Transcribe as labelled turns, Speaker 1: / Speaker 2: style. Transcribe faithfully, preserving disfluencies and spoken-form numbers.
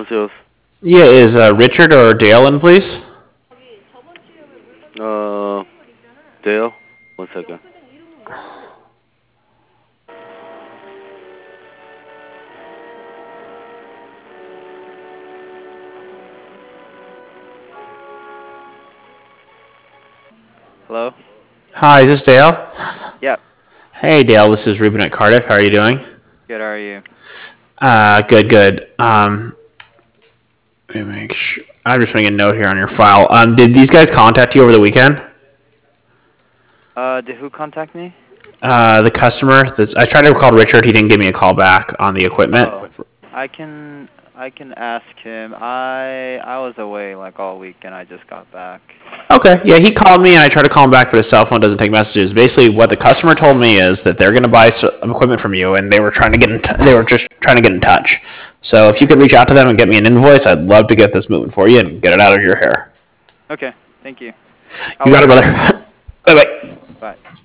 Speaker 1: 여보세요.
Speaker 2: Yeah, is uh, Richard or Dale in, please?
Speaker 1: Uh, Dale? One second. Hello?
Speaker 2: Hi, is this Dale?
Speaker 3: Yep.
Speaker 2: Hey, Dale, this is Ruben at Cardiff. How are you doing?
Speaker 3: Good, how are you?
Speaker 2: Uh, good, good. Um, let me make sure. I'm just making a note here on your file. Um, did these guys contact you over the weekend?
Speaker 3: Uh, did who contact me?
Speaker 2: Uh, the customer. That's, I tried to call Richard. He didn't give me a call back on the equipment.
Speaker 3: Oh, I can, I can ask him. I, I was away like all week and I just got back.
Speaker 2: Okay, yeah, he called me and I tried to call him back, but his cell phone doesn't take messages. Basically, what the customer told me is that they're going to buy some equipment from you, and they were trying to get in. T- they were just trying to get in touch. So if you could reach out to them and get me an invoice, I'd love to get this moving for you and get it out of your hair.
Speaker 3: Okay, thank you.
Speaker 2: You got it, brother. Bye bye.
Speaker 3: Bye.